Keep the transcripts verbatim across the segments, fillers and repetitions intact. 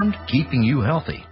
keeping you healthy.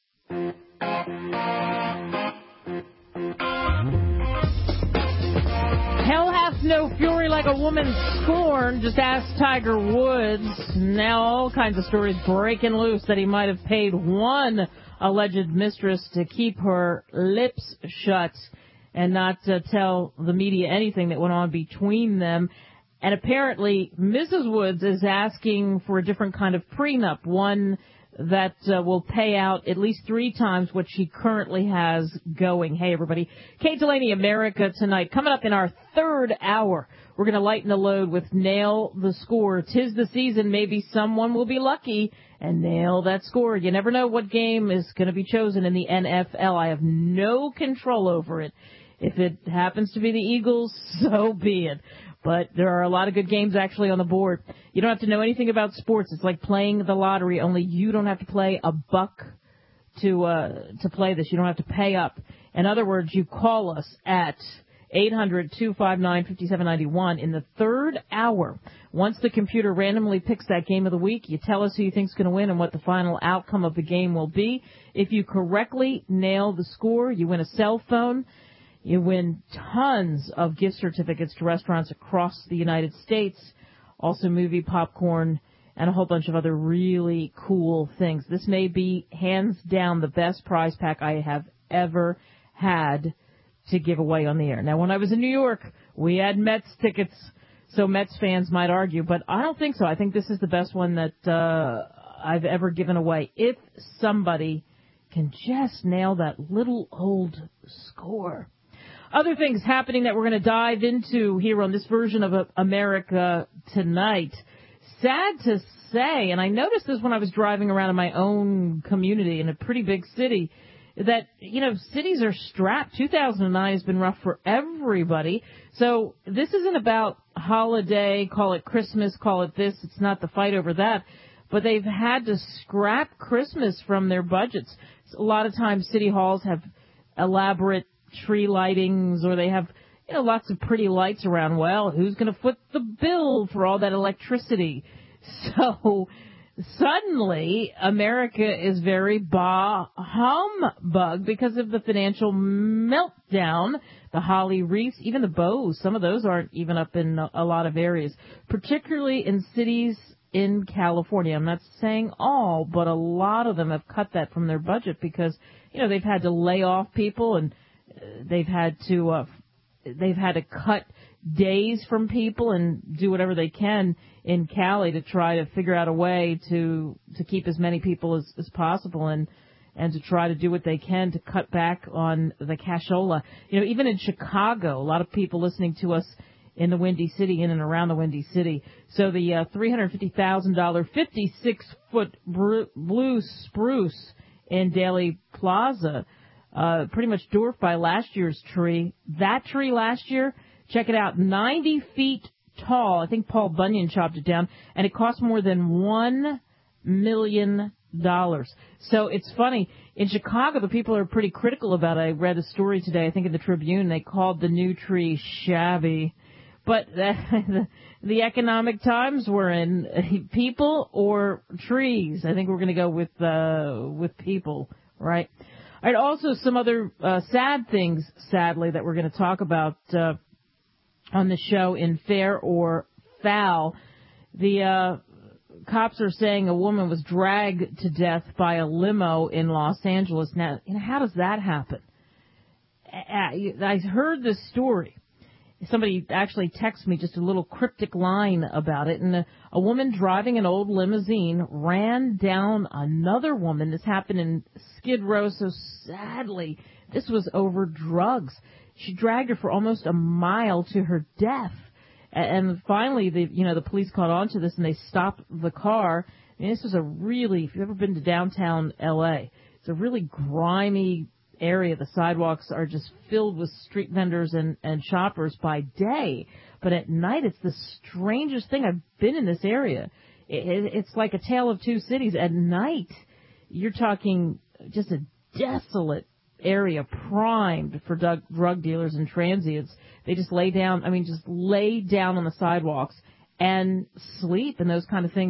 Hell hath no fury like a woman scorned. Just ask Tiger Woods. Now all kinds of stories breaking loose that he might have paid one alleged mistress to keep her lips shut and not uh, tell the media anything that went on between them. And apparently Missus Woods is asking for a different kind of prenup, one that uh, will pay out at least three times what she currently has going. Hey, everybody. Kate Delaney, America Tonight. Coming up in our third hour, we're going to lighten the load with Nail the Score. 'Tis the season. Maybe someone will be lucky and nail that score. You never know what game is going to be chosen in the N F L. I have no control over it. If it happens to be the Eagles, so be it. But there are a lot of good games actually on the board. You don't have to know anything about sports. It's like playing the lottery, only you don't have to play a buck to uh, to play this. You don't have to pay up. In other words, you call us at eight hundred, two five nine, five seven nine one in the third hour. Once the computer randomly picks that game of the week, you tell us who you think's going to win and what the final outcome of the game will be. If you correctly nail the score, you win a cell phone. You win tons of gift certificates to restaurants across the United States, also movie popcorn, and a whole bunch of other really cool things. This may be hands down the best prize pack I have ever had to give away on the air. Now, when I was in New York, we had Mets tickets, so Mets fans might argue, but I don't think so. I think this is the best one that uh, I've ever given away. If somebody can just nail that little old score. Other things happening that we're going to dive into here on this version of America Tonight. Sad to say, and I noticed this when I was driving around in my own community in a pretty big city, that, you know, cities are strapped. two thousand nine has been rough for everybody. So this isn't about holiday, call it Christmas, call it this. It's not the fight over that. But they've had to scrap Christmas from their budgets. A lot of times city halls have elaborate tree lightings, or they have, you know, lots of pretty lights around. Well, who's going to foot the bill for all that electricity? So suddenly America is very bah humbug because of the financial meltdown. The holly wreaths, even the bows, some of those aren't even up in a lot of areas, particularly in cities in California. I'm not saying all, but a lot of them have cut that from their budget because, you know, they've had to lay off people, and They've had to uh, they've had to cut days from people and do whatever they can in Cali to try to figure out a way to to keep as many people as, as possible and and to try to do what they can to cut back on the cashola. You know, even in Chicago, a lot of people listening to us in the Windy City, in and around the Windy City. So the uh, three hundred fifty thousand dollars fifty-six foot blue spruce in Daley Plaza, Uh, pretty much dwarfed by last year's tree. That tree last year, check it out, ninety feet tall. I think Paul Bunyan chopped it down, and it cost more than one million dollars. So it's funny. In Chicago, the people are pretty critical about it. I read a story today, I think in the Tribune, they called the new tree shabby. But the, the economic times we're in, people or trees? I think we're going to go with uh, with people, right? All right, also some other uh, sad things, sadly, that we're going to talk about uh, on the show in Fair or Foul. The uh, cops are saying a woman was dragged to death by a limo in Los Angeles. Now, you know, how does that happen? I heard this story. Somebody actually texted me just a little cryptic line about it. And a, a woman driving an old limousine ran down another woman. This happened in Skid Row. So sadly, this was over drugs. She dragged her for almost a mile to her death. And, and finally, the you know the police caught on to this and they stopped the car. I mean, this was a really, if you've ever been to downtown L A, it's a really grimy area. The sidewalks are just filled with street vendors and, and shoppers by day. But at night, it's the strangest thing. I've been in this area. It, it, it's like a tale of two cities. At night, you're talking just a desolate area primed for drug, drug dealers and transients. They just lay down, I mean, just lay down on the sidewalks and sleep and those kind of things.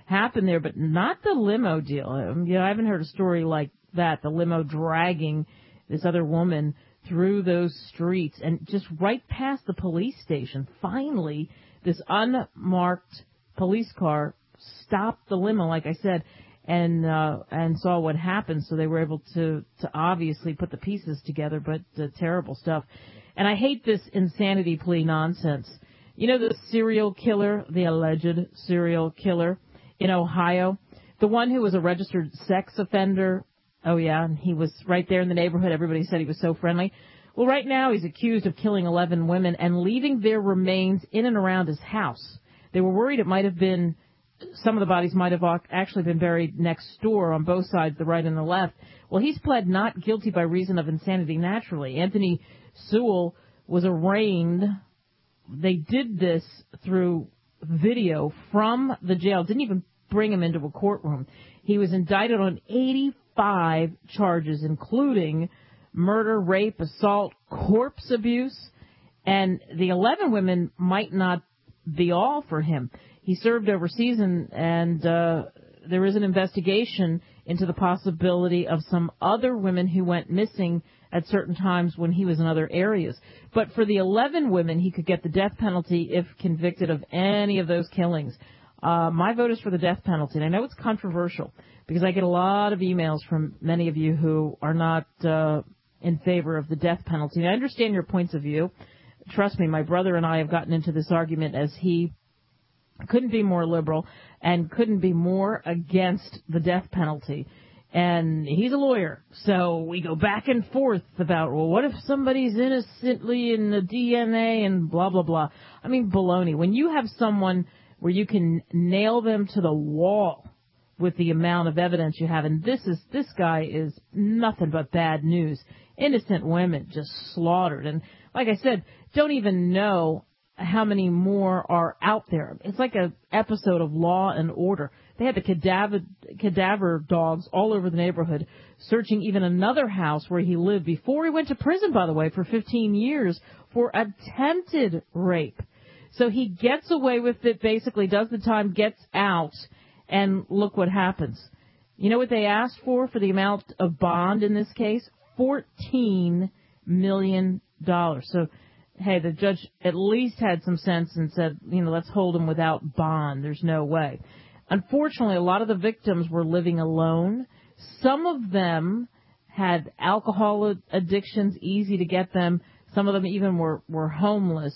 happened there, but not the limo deal. Um, you know, I haven't heard a story like that, the limo dragging this other woman through those streets and just right past the police station. Finally, this unmarked police car stopped the limo, like I said, and uh, and saw what happened. So they were able to, to obviously put the pieces together, but uh, terrible stuff. And I hate this insanity plea nonsense. You know, the serial killer, the alleged serial killer in Ohio, the one who was a registered sex offender. Oh, yeah, and he was right there in the neighborhood. Everybody said he was so friendly. Well, right now he's accused of killing eleven women and leaving their remains in and around his house. They were worried it might have been, some of the bodies might have actually been buried next door on both sides, the right and the left. Well, he's pled not guilty by reason of insanity naturally. Anthony Sewell was arraigned. They did this through video from the jail. Didn't even bring him into a courtroom. He was indicted on eighty-five charges, including murder, rape, assault, corpse abuse, and the eleven women might not be all for him. He served overseas, and, and uh, there is an investigation into the possibility of some other women who went missing at certain times when he was in other areas. But for the eleven women, he could get the death penalty if convicted of any of those killings. Uh, my vote is for the death penalty, and I know it's controversial because I get a lot of emails from many of you who are not uh, in favor of the death penalty. And I understand your points of view. Trust me, my brother and I have gotten into this argument as he couldn't be more liberal and couldn't be more against the death penalty. And he's a lawyer, so we go back and forth about, well, what if somebody's innocently in the D N A and blah, blah, blah. I mean, baloney. When you have someone where you can nail them to the wall with the amount of evidence you have, and this is this guy is nothing but bad news. Innocent women just slaughtered. And like I said, don't even know how many more are out there. It's like an episode of Law and Order. They had the cadaver, cadaver dogs all over the neighborhood, searching even another house where he lived before he went to prison, by the way, for fifteen years for attempted rape. So he gets away with it, basically does the time, gets out, and look what happens. You know what they asked for for the amount of bond in this case? fourteen million dollars. So, hey, the judge at least had some sense and said, you know, let's hold him without bond. There's no way. Unfortunately, a lot of the victims were living alone. Some of them had alcohol addictions, easy to get them. Some of them even were, were homeless.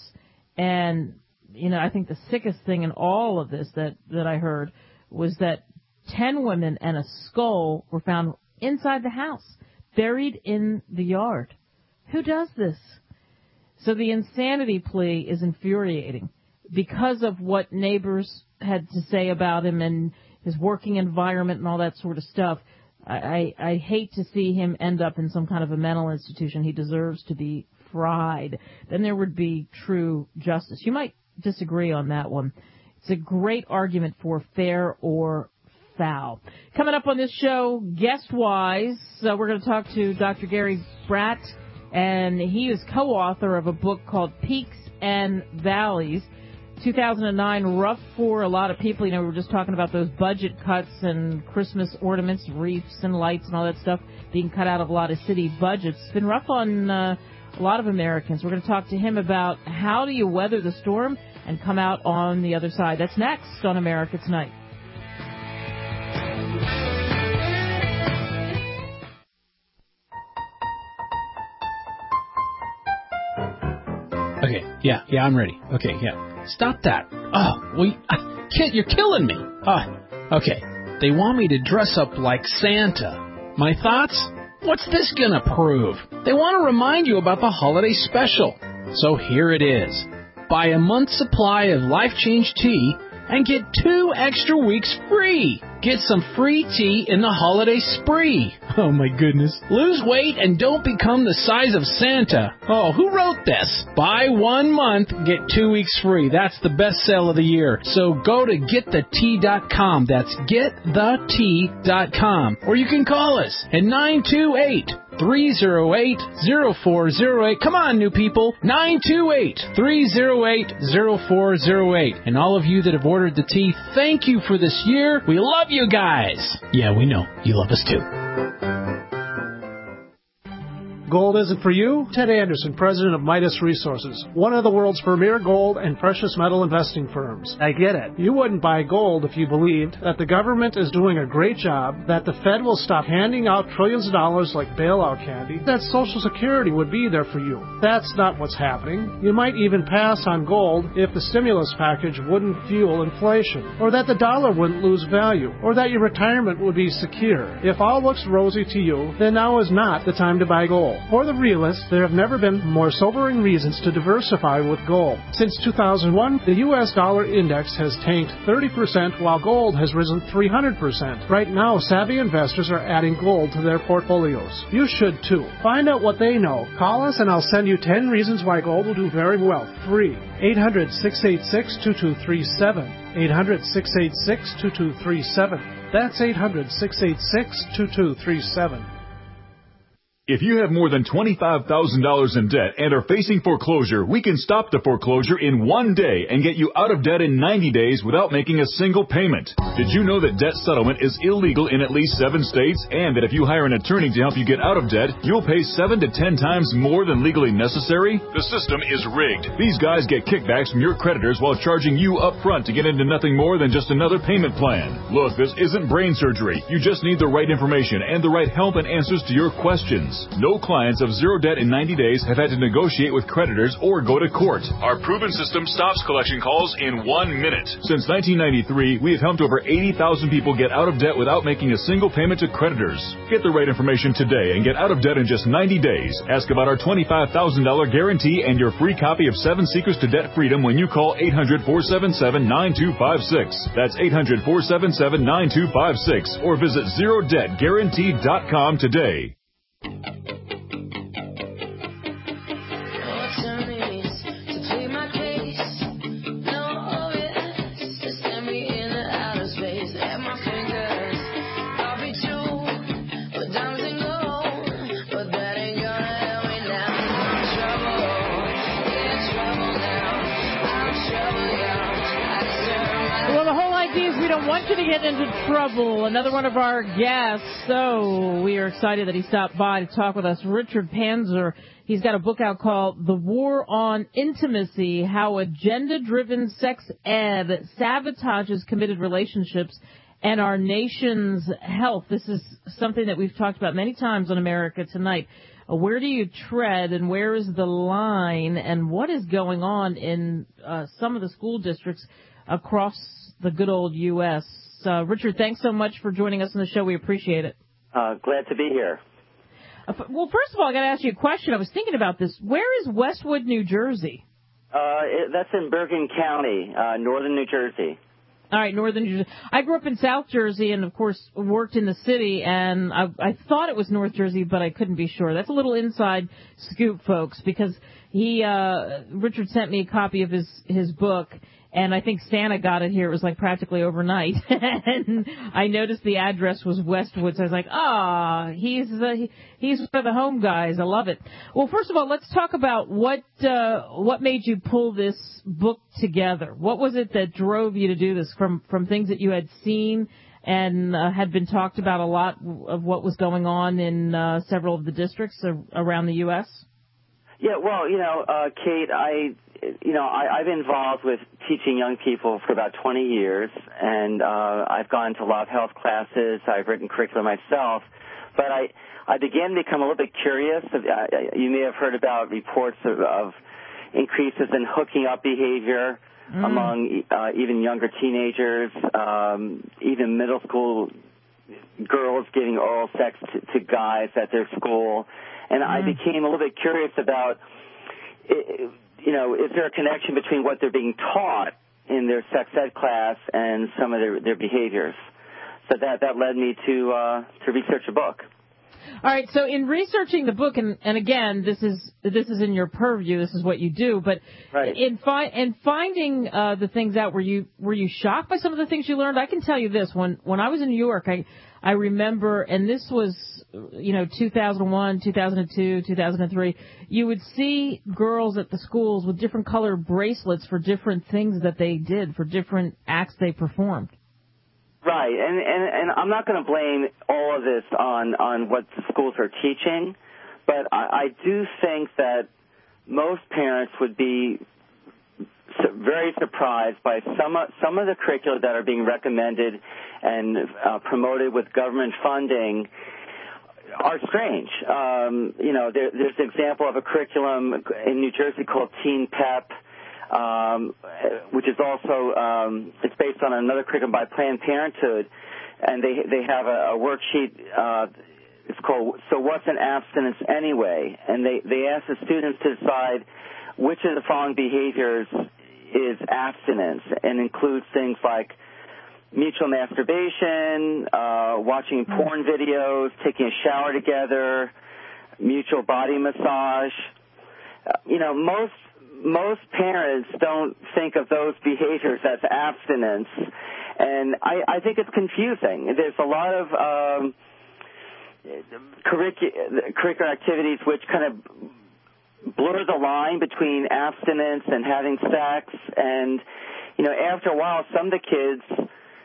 And, you know, I think the sickest thing in all of this that, that I heard was that ten women and a skull were found inside the house, buried in the yard. Who does this? So the insanity plea is infuriating because of what neighbors had to say about him and his working environment and all that sort of stuff. I, I, I hate to see him end up in some kind of a mental institution. He deserves to be fried. Then there would be true justice. You might disagree on that one. It's a great argument for fair or foul. Coming up on this show, guest-wise, uh, we're going to talk to Doctor Gary Bratt, and he is co-author of a book called Peaks and Valleys. two thousand nine, rough for a lot of people. You know, we were just talking about those budget cuts and Christmas ornaments, wreaths and lights and all that stuff being cut out of a lot of city budgets. It's been rough on uh, a lot of Americans. We're going to talk to him about how do you weather the storm and come out on the other side. That's next on America Tonight. Okay, yeah, yeah, I'm ready. Okay, yeah. Stop that. Oh, we, uh, kid, you're killing me. Oh, okay. They want me to dress up like Santa. My thoughts? What's this gonna prove? They want to remind you about the holiday special. So here it is. Buy a month's supply of Life Change tea and get two extra weeks free. Get some free tea in the holiday spree. Oh, my goodness. Lose weight and don't become the size of Santa. Oh, who wrote this? Buy one month, get two weeks free. That's the best sale of the year. So go to get the tea dot com. That's get the tea dot com. Or you can call us at nine two eight, three oh eight, oh four oh eight. Come on, new people. nine two eight, three oh eight, oh four oh eight. And all of you that have ordered the tea, thank you for this year. We love you guys. Yeah, we know. You love us too. Gold isn't for you? Ted Anderson, president of Midas Resources, one of the world's premier gold and precious metal investing firms. I get it. You wouldn't buy gold if you believed that the government is doing a great job, that the Fed will stop handing out trillions of dollars like bailout candy, that Social Security would be there for you. That's not what's happening. You might even pass on gold if the stimulus package wouldn't fuel inflation, or that the dollar wouldn't lose value, or that your retirement would be secure. If all looks rosy to you, then now is not the time to buy gold. For the realists, there have never been more sobering reasons to diversify with gold. Since two thousand one, the U S dollar index has tanked thirty percent while gold has risen three hundred percent. Right now, savvy investors are adding gold to their portfolios. You should too. Find out what they know. Call us and I'll send you ten reasons why gold will do very well. Free. eight hundred, six eight six, two two three seven. eight hundred, six eight six, two two three seven. That's eight hundred, six eight six, two two three seven. If you have more than twenty-five thousand dollars in debt and are facing foreclosure, we can stop the foreclosure in one day and get you out of debt in ninety days without making a single payment. Did you know that debt settlement is illegal in at least seven states, and that if you hire an attorney to help you get out of debt, you'll pay seven to ten times more than legally necessary? The system is rigged. These guys get kickbacks from your creditors while charging you up front to get into nothing more than just another payment plan. Look, this isn't brain surgery. You just need the right information and the right help and answers to your questions. No clients of zero debt in ninety days have had to negotiate with creditors or go to court. Our proven system stops collection calls in one minute. Since nineteen ninety-three, we have helped over eighty thousand people get out of debt without making a single payment to creditors. Get the right information today and get out of debt in just ninety days. Ask about our twenty-five thousand dollars guarantee and your free copy of Seven Secrets to Debt Freedom when you call eight hundred, four seven seven, nine two five six. That's eight hundred, four seven seven, nine two five six or visit zero debt guarantee dot com today. don't want you to get into trouble. Another one of our guests. So we are excited that he stopped by to talk with us. Richard Panzer. He's got a book out called The War on Intimacy, How Agenda-Driven Sex Ed Sabotages Committed Relationships and Our Nation's Health. This is something that we've talked about many times on America Tonight. Uh, where do you tread and where is the line and what is going on in uh, some of the school districts across the good old U S? Uh, Richard, thanks so much for joining us on the show. We appreciate it. Uh, glad to be here. Uh, well, first of all, I got to ask you a question. I was thinking about this. Where is Westwood, New Jersey? Uh, it, that's in Bergen County, uh, northern New Jersey. All right, northern New Jersey. I grew up in South Jersey and, of course, worked in the city, and I, I thought it was North Jersey, but I couldn't be sure. That's a little inside scoop, folks, because he, uh, Richard sent me a copy of his, his book, and I think Santa got it here. It was like practically overnight. And I noticed the address was Westwood, so I was like, ah, oh, he's, uh, he, he's one of the home guys. I love it. Well, first of all, let's talk about what, uh, what made you pull this book together. What was it that drove you to do this from, from things that you had seen and uh, had been talked about a lot of what was going on in uh, several of the districts around the U S? Yeah, well, you know, uh, Kate, I, you know, I, I've been involved with teaching young people for about twenty years, and uh, I've gone to a lot of health classes. I've written curriculum myself, but I, I began to become a little bit curious. You may have heard about reports of, of increases in hooking up behavior mm. among uh, even younger teenagers, um, even middle school girls giving oral sex to, to guys at their school. And mm. I became a little bit curious about, you know, is there a connection between what they're being taught in their sex ed class and some of their, their behaviors? So that, that led me to uh, to research a book. All right. So in researching the book, and, and again, this is this is in your purview. This is what you do. But right. in fi- in finding uh, the things out, were you were you shocked by some of the things you learned? I can tell you this: when when I was in New York, I I remember, and this was you know, two thousand one, two thousand two, two thousand three, you would see girls at the schools with different colored bracelets for different things that they did, for different acts they performed. Right, and, and, and I'm not going to blame all of this on, on what the schools are teaching, but I, I do think that most parents would be very surprised by some of, some of the curricula that are being recommended and uh, promoted with government funding are strange. Um, you know, there, there's an example of a curriculum in New Jersey called Teen Pep, um, which is also um, it's based on another curriculum by Planned Parenthood, and they they have a, a worksheet. Uh, it's called So What's an Abstinence Anyway? And they they ask the students to decide which of the following behaviors is abstinence, and includes things like mutual masturbation, uh, watching porn videos, taking a shower together, mutual body massage. Uh, you know, most most parents don't think of those behaviors as abstinence, and I, I think it's confusing. There's a lot of um, curricu- curricular activities which kind of blur the line between abstinence and having sex, and, you know, after a while, some of the kids,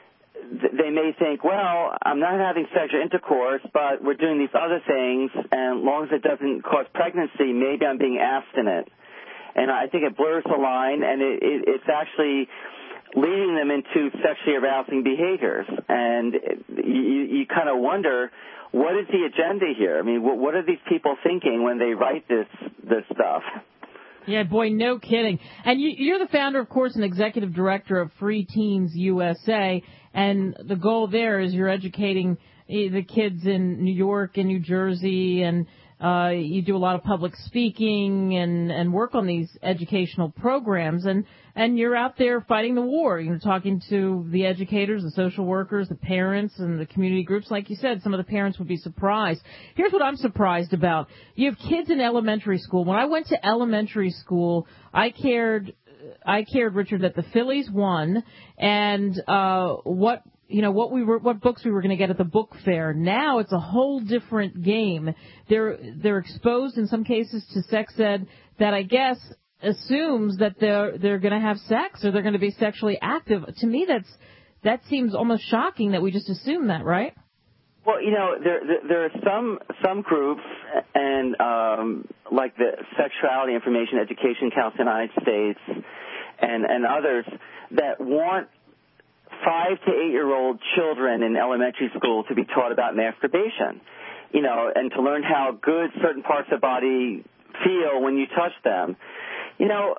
they may think, well, I'm not having sexual intercourse, but we're doing these other things, and as long as it doesn't cause pregnancy, maybe I'm being abstinent. And I think it blurs the line, and it, it, it's actually leading them into sexually arousing behaviors. And you, you kind of wonder, what is the agenda here? I mean, what, what are these people thinking when they write this this stuff? Yeah, boy, no kidding. And you, you're the founder, of course, and executive director of Free Teens U S A, and the goal there is you're educating the kids in New York and New Jersey, and uh, you do a lot of public speaking and, and work on these educational programs, and, and you're out there fighting the war. You're talking to the educators, the social workers, the parents, and the community groups. Like you said, some of the parents would be surprised. Here's what I'm surprised about. You have kids in elementary school. When I went to elementary school, I cared, I cared, Richard, that the Phillies won, and uh, what you know, what we were, what books we were going to get at the book fair. Now it's a whole different game. They're, they're exposed in some cases to sex ed that I guess assumes that they're, they're going to have sex or they're going to be sexually active. To me, that's, that seems almost shocking that we just assume that, right? Well, you know, there, there, there are some, some groups and, um, like the Sexuality Information Education Council in the United States and, and others that want five to eight-year-old children in elementary school to be taught about masturbation, you know, and to learn how good certain parts of the body feel when you touch them. You know,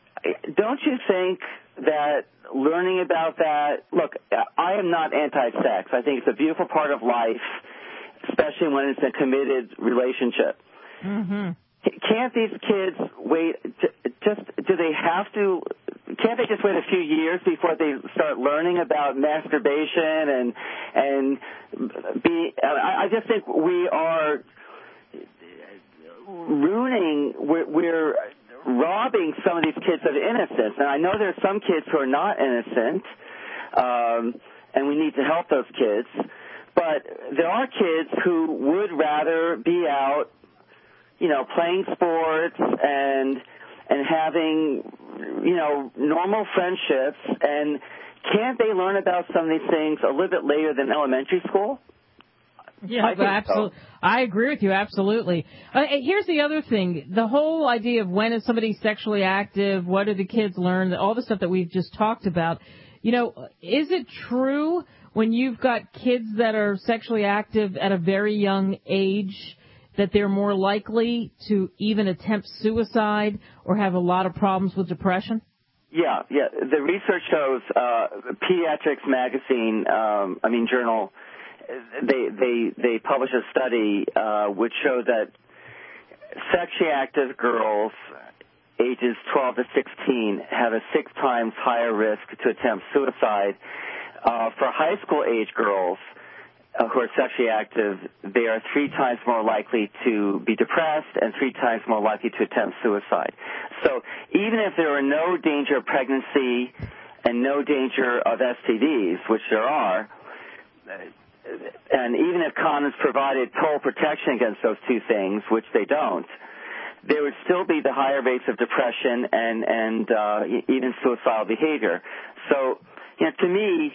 don't you think that learning about that, look, I am not anti-sex. I think it's a beautiful part of life, especially when it's a committed relationship. Mm-hmm. Can't these kids wait, just, do they have to, can't they just wait a few years before they start learning about masturbation and, and be, I, I just think we are ruining, we're, we're robbing some of these kids of innocence. And I know there are some kids who are not innocent, um, and we need to help those kids. But there are kids who would rather be out, you know, playing sports and and having, you know, normal friendships. And can't they learn about some of these things a little bit later than elementary school? Yeah, I think absolutely. So. I agree with you, absolutely. Uh, here's the other thing. The whole idea of when is somebody sexually active, what do the kids learn, all the stuff that we've just talked about. You know, is it true when you've got kids that are sexually active at a very young age that they're more likely to even attempt suicide or have a lot of problems with depression? Yeah, yeah. The research shows, uh, Pediatrics magazine, um, I mean journal, they they they published a study uh, which showed that sexually active girls ages twelve to sixteen have a six times higher risk to attempt suicide. Uh, for high school age girls uh, who are sexually active, they are three times more likely to be depressed and three times more likely to attempt suicide. So even if there are no danger of pregnancy and no danger of S T Ds, which there are, and even if condoms provided total protection against those two things, which they don't, there would still be the higher rates of depression and, and uh, even suicidal behavior. So, you know, to me,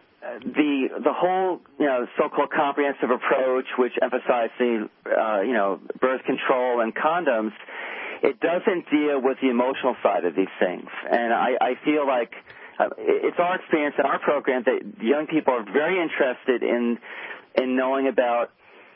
the the whole, you know, so-called comprehensive approach, which emphasizes the, uh, you know, birth control and condoms, it doesn't deal with the emotional side of these things. And I, I feel like uh, it's our experience in our program that young people are very interested in in knowing about,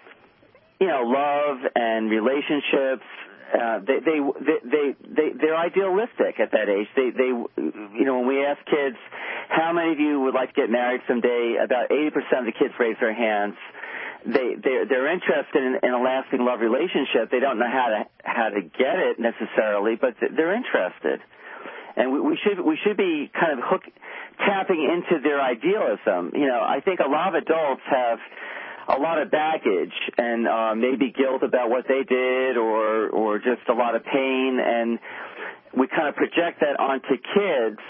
you know, love and relationships. Uh, they, they, they, they, they're idealistic at that age. They, they, you know, when we ask kids, how many of you would like to get married someday, about eighty percent of the kids raise their hands. They, they're, they're interested in, in a lasting love relationship. They don't know how to, how to get it necessarily, but they're interested. And we, we should, we should be kind of hook, tapping into their idealism. You know, I think a lot of adults have a lot of baggage and uh, maybe guilt about what they did or or just a lot of pain, and we kind of project that onto kids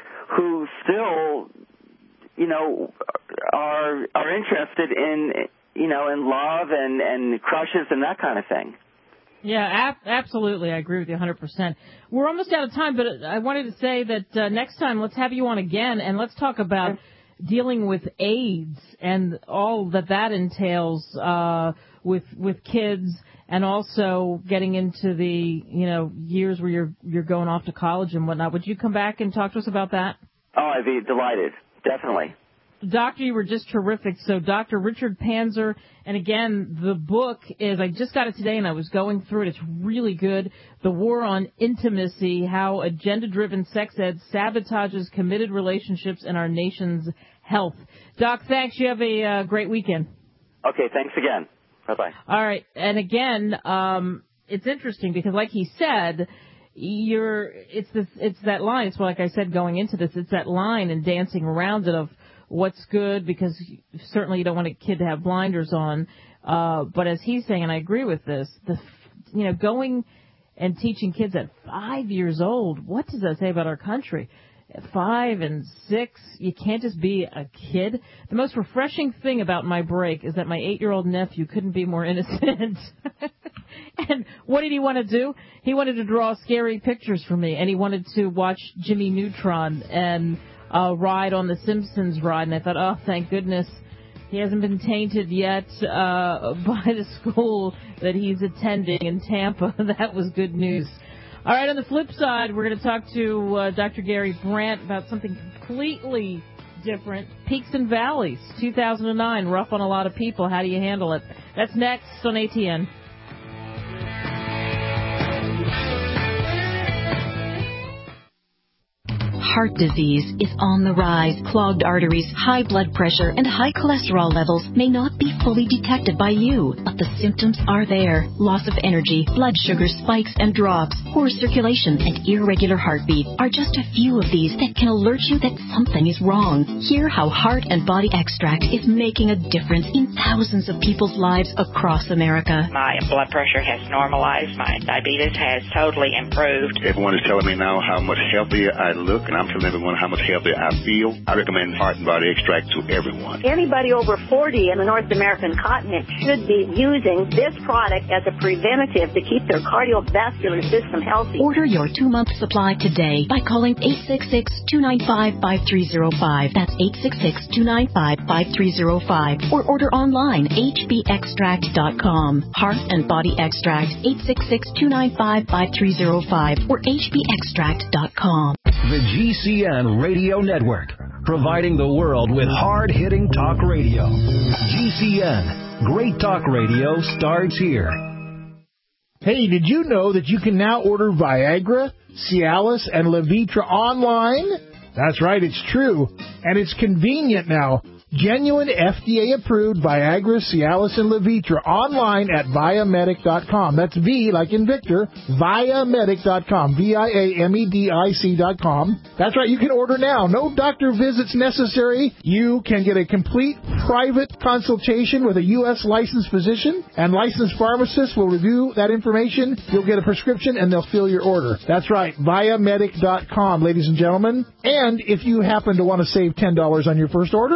who still, you know, are are interested in, you know, in love and, and crushes and that kind of thing. Yeah, ab- absolutely. I agree with you one hundred percent. We're almost out of time, but I wanted to say that uh, next time let's have you on again, and let's talk about dealing with AIDS and all that that entails uh, with with kids, and also getting into the, you know, years where you're you're going off to college and whatnot. Would you come back and talk to us about that? Oh, I'd be delighted. Definitely. Doctor, you were just terrific. So Doctor Richard Panzer, and again, the book is, I just got it today and I was going through it. It's really good. The War on Intimacy, How Agenda-Driven Sex Ed Sabotages Committed Relationships and Our Nation's Health. Doc, thanks. You have a uh, great weekend. Okay, thanks again. Bye-bye. All right. And again, um, it's interesting because like he said, you're, it's this, it's that line. It's like I said going into this, it's that line and dancing around it of what's good, because certainly you don't want a kid to have blinders on. Uh, but as he's saying, and I agree with this, the, you know, going and teaching kids at five years old, what does that say about our country? At five and six, you can't just be a kid. The most refreshing thing about my break is that my eight-year-old nephew couldn't be more innocent. And what did he want to do? He wanted to draw scary pictures for me, and he wanted to watch Jimmy Neutron and uh, ride on the Simpsons ride. And I thought, oh, thank goodness he hasn't been tainted yet uh, by the school that he's attending in Tampa. That was good news. All right, on the flip side, we're going to talk to uh, Doctor Gary Brandt about something completely different. Peaks and valleys, two thousand nine, rough on a lot of people. How do you handle it? That's next on A T N. Heart disease is on the rise. Clogged arteries, high blood pressure, and high cholesterol levels may not be fully detected by you, but the symptoms are there. Loss of energy, blood sugar spikes and drops, poor circulation, and irregular heartbeat are just a few of these that can alert you that something is wrong. Hear how Heart and Body Extract is making a difference in thousands of people's lives across America. My blood pressure has normalized. My diabetes has totally improved. Everyone is telling me now how much healthier I look, and I'm telling everyone how much healthier I feel. I recommend Heart and Body Extract to everyone. Anybody over forty in the North American continent should be using this product as a preventative to keep their cardiovascular system healthy. Order your two-month supply today by calling eight six six, two nine five, five three zero five. That's eight six six, two nine five, five three zero five. Or order online, h b extract dot com. Heart and Body Extract, eight six six, two nine five, five three zero five or h b extract dot com. The G C N Radio Network, providing the world with hard-hitting talk radio. G C N, great talk radio starts here. Hey, did you know that you can now order Viagra, Cialis, and Levitra online? That's right, it's true. And it's convenient now. Genuine F D A-approved Viagra, Cialis, and Levitra online at Viamedic dot com. That's V, like in Victor, Viamedic dot com. V I A M E D I C dot com. That's right, you can order now. No doctor visits necessary. You can get a complete private consultation with a U S licensed physician, and licensed pharmacists will review that information. You'll get a prescription, and they'll fill your order. That's right, Viamedic dot com, ladies and gentlemen. And if you happen to want to save ten dollars on your first order,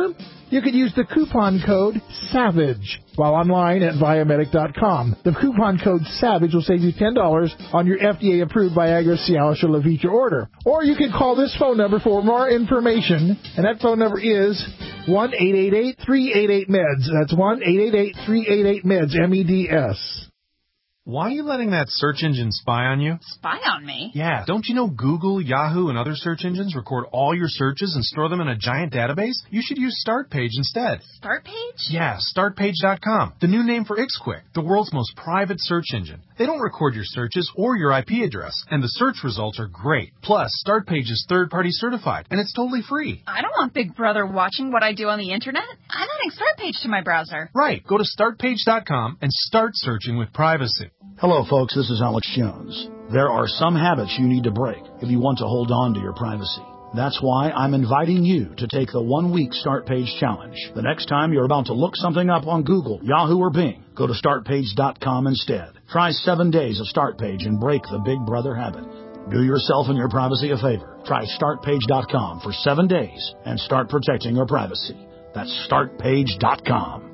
you could use the coupon code SAVAGE while online at Viamedic dot com. The coupon code SAVAGE will save you ten dollars on your F D A-approved Viagra, Cialis, or Levitra order. Or you can call this phone number for more information, and that phone number is one eight eight eight, three eight eight, M E D S. That's one eight eight eight, three eight eight, M E D S, M E D S. Why are you letting that search engine spy on you? Spy on me? Yeah, don't you know Google, Yahoo, and other search engines record all your searches and store them in a giant database? You should use StartPage instead. StartPage? Yeah, Start Page dot com, the new name for IxQuick, the world's most private search engine. They don't record your searches or your I P address, and the search results are great. Plus, StartPage is third-party certified, and it's totally free. I don't want Big Brother watching what I do on the Internet. I'm adding StartPage to my browser. Right, go to Start Page dot com and start searching with privacy. Hello, folks. This is Alex Jones. There are some habits you need to break if you want to hold on to your privacy. That's why I'm inviting you to take the one-week Start Page Challenge. The next time you're about to look something up on Google, Yahoo, or Bing, go to Start Page dot com instead. Try seven days of Start Page and break the Big Brother habit. Do yourself and your privacy a favor. Try Start Page dot com for seven days and start protecting your privacy. That's Start Page dot com.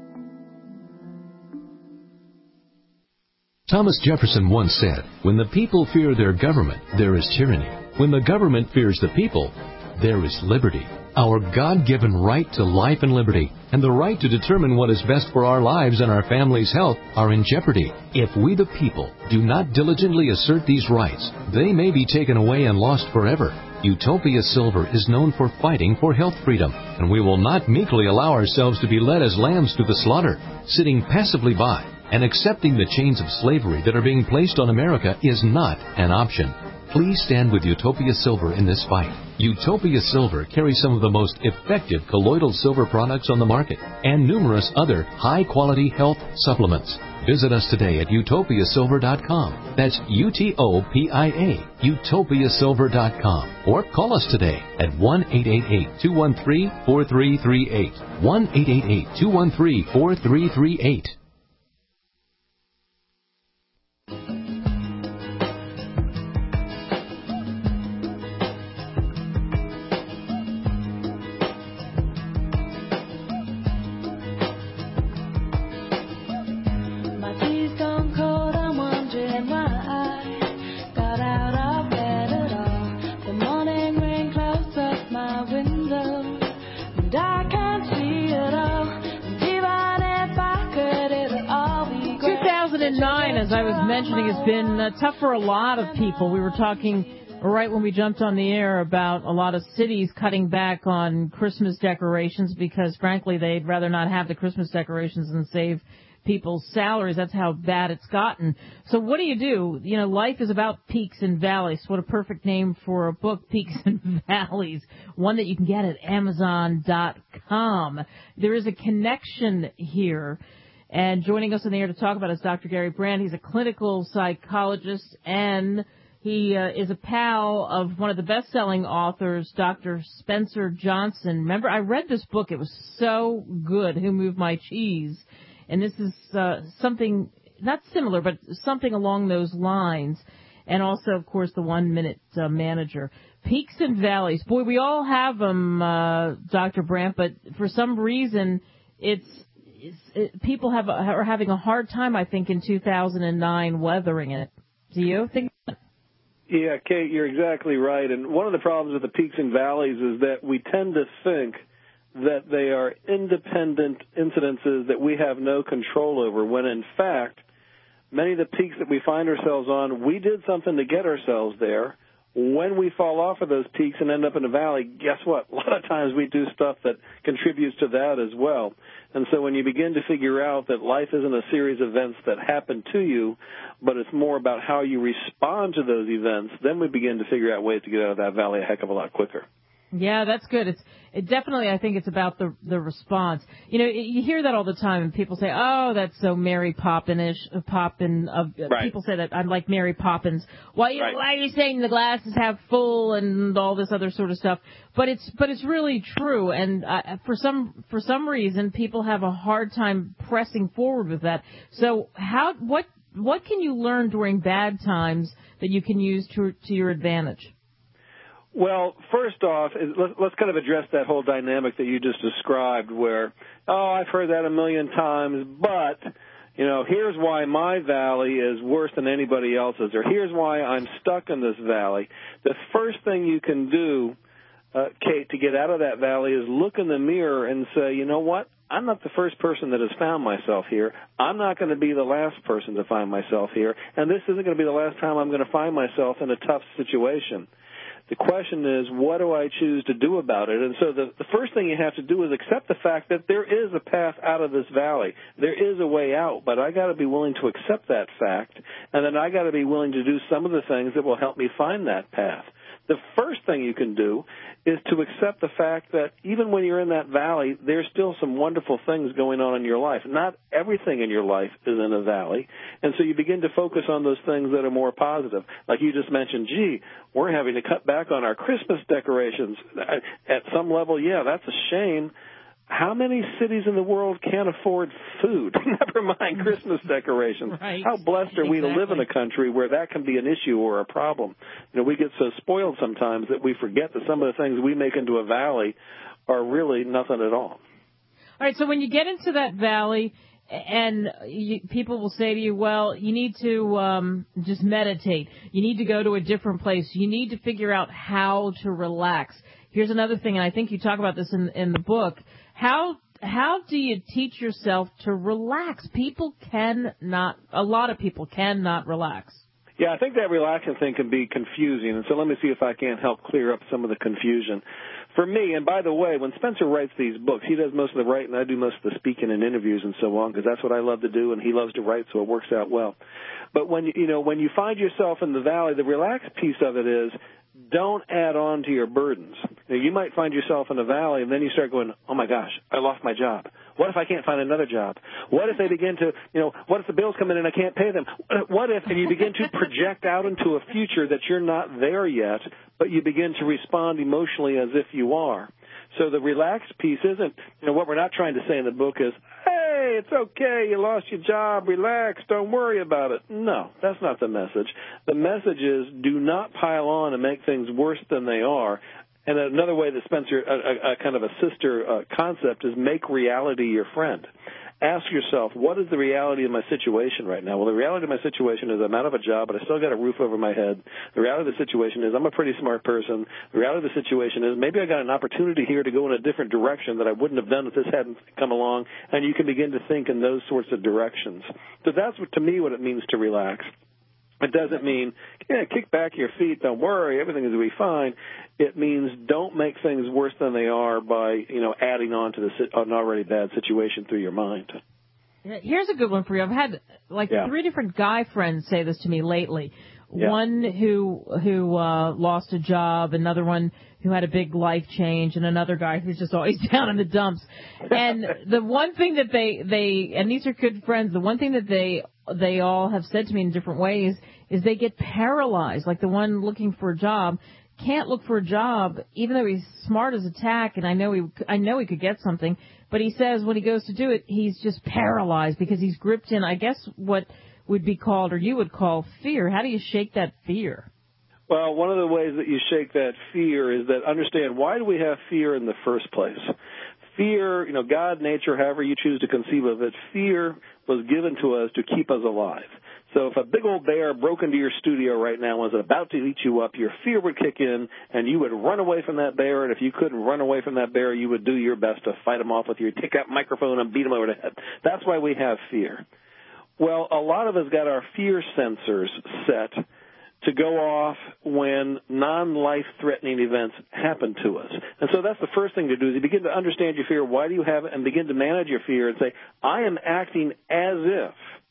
Thomas Jefferson once said, "When the people fear their government, there is tyranny. When the government fears the people, there is liberty." Our God-given right to life and liberty and the right to determine what is best for our lives and our family's health are in jeopardy. If we the people do not diligently assert these rights, they may be taken away and lost forever. Utopia Silver is known for fighting for health freedom, and we will not meekly allow ourselves to be led as lambs to the slaughter. Sitting passively by and accepting the chains of slavery that are being placed on America is not an option. Please stand with Utopia Silver in this fight. Utopia Silver carries some of the most effective colloidal silver products on the market and numerous other high-quality health supplements. Visit us today at Utopia Silver dot com. That's U T O P I A, Utopia Silver dot com. Or call us today at one eight eight eight, two one three, four three three eight. one eight eight eight, two one three, four three three eight. As I was mentioning, has been uh, tough for a lot of people. We were talking right when we jumped on the air about a lot of cities cutting back on Christmas decorations because, frankly, they'd rather not have the Christmas decorations than save people's salaries. That's how bad it's gotten. So what do you do? You know, life is about peaks and valleys. What a perfect name for a book, Peaks and Valleys, one that you can get at Amazon dot com. There is a connection here. And joining us on the air to talk about it is Doctor Gary Brand. He's a clinical psychologist, and he uh, is a pal of one of the best-selling authors, Doctor Spencer Johnson. Remember, I read this book. It was so good, Who Moved My Cheese? And this is uh, something, not similar, but something along those lines. And also, of course, the One-Minute uh, Manager. Peaks and valleys. Boy, we all have them, uh, Doctor Brandt, but for some reason, it's It, people have are having a hard time, I think, in two thousand nine weathering it. Do you think? Yeah, Kate, you're exactly right. And one of the problems with the peaks and valleys is that we tend to think that they are independent incidences that we have no control over, when in fact, many of the peaks that we find ourselves on, we did something to get ourselves there. When we fall off of those peaks and end up in a valley, guess what? A lot of times we do stuff that contributes to that as well. And so when you begin to figure out that life isn't a series of events that happen to you, but it's more about how you respond to those events, then we begin to figure out ways to get out of that valley a heck of a lot quicker. Yeah, that's good. It's it definitely, I think it's about the the response. You know, you hear that all the time, and people say, "Oh, that's so Mary Poppins-ish." Poppin. Uh, right. People say that I'm like Mary Poppins. Why, right. why are you saying the glass is half full and all this other sort of stuff? But it's but it's really true. And uh, for some for some reason, people have a hard time pressing forward with that. So how what what can you learn during bad times that you can use to to your advantage? Well, first off, let's kind of address that whole dynamic that you just described where, oh, I've heard that a million times, but, you know, here's why my valley is worse than anybody else's, or here's why I'm stuck in this valley. The first thing you can do, uh, Kate, to get out of that valley is look in the mirror and say, you know what? I'm not the first person that has found myself here. I'm not going to be the last person to find myself here, and this isn't going to be the last time I'm going to find myself in a tough situation. The question is, what do I choose to do about it? And so the, the first thing you have to do is accept the fact that there is a path out of this valley. There is a way out, but I got to be willing to accept that fact, and then I got to be willing to do some of the things that will help me find that path. The first thing you can do is to accept the fact that even when you're in that valley, there's still some wonderful things going on in your life. Not everything in your life is in a valley, and so you begin to focus on those things that are more positive. Like you just mentioned, gee, we're having to cut back on our Christmas decorations. At some level, yeah, that's a shame. How many cities in the world can't afford food? Never mind Christmas decorations. Right. How blessed are we Exactly. to live in a country where that can be an issue or a problem? You know, we get so spoiled sometimes that we forget that some of the things we make into a valley are really nothing at all. All right, so when you get into that valley and you, people will say to you, well, you need to um, just meditate. You need to go to a different place. You need to figure out how to relax. Here's another thing, and I think you talk about this in, in the book. How how do you teach yourself to relax? People cannot, a lot of people cannot relax. Yeah, I think that relaxing thing can be confusing, and so let me see if I can help clear up some of the confusion. For me, and by the way, when Spencer writes these books, he does most of the writing, I do most of the speaking and interviews and so on, because that's what I love to do, and he loves to write, so it works out well. But when you, you know, when you find yourself in the valley, the relaxed piece of it is don't add on to your burdens. You know, you might find yourself in a valley, and then you start going, oh, my gosh, I lost my job. What if I can't find another job? What if they begin to, you know, what if the bills come in and I can't pay them? What if, and you begin to project out into a future that you're not there yet, but you begin to respond emotionally as if you are. So the relaxed piece isn't, you know, what we're not trying to say in the book is, hey, it's okay, you lost your job, relax, don't worry about it. No, that's not the message. The message is do not pile on and make things worse than they are. And another way that Spencer, a, a, a kind of a sister uh, concept, is make reality your friend. Ask yourself, what is the reality of my situation right now? Well, the reality of my situation is I'm out of a job, but I still got a roof over my head. The reality of the situation is I'm a pretty smart person. The reality of the situation is maybe I got an opportunity here to go in a different direction that I wouldn't have done if this hadn't come along, and you can begin to think in those sorts of directions. So that's, what, to me, what it means to relax. It doesn't mean, yeah, kick back your feet, don't worry, everything is going to be fine. It means don't make things worse than they are by, you know, adding on to the, an already bad situation through your mind. Here's a good one for you. I've had like yeah. three different guy friends say this to me lately. Yeah. One who who uh, lost a job, another one who had a big life change, and another guy who's just always down in the dumps. And the one thing that they, they and these are good friends, the one thing that they they all have said to me in different ways is they get paralyzed. Like the one looking for a job can't look for a job, even though he's smart as a tack, and I know he I know he could get something. But he says when he goes to do it, he's just paralyzed because he's gripped in, I guess, what would be called, or you would call, fear. How do you shake that fear? Well, one of the ways that you shake that fear is that understand, why do we have fear in the first place? Fear, you know, God, nature, however you choose to conceive of it, fear was given to us to keep us alive. So if a big old bear broke into your studio right now and was about to eat you up, your fear would kick in and you would run away from that bear. And if you couldn't run away from that bear, you would do your best to fight him off with your take that microphone and beat him over the head. That's why we have fear. Well, a lot of us got our fear sensors set to go off when non-life-threatening events happen to us. And so that's the first thing to do is you begin to understand your fear. Why do you have it? And begin to manage your fear and say, I am acting as if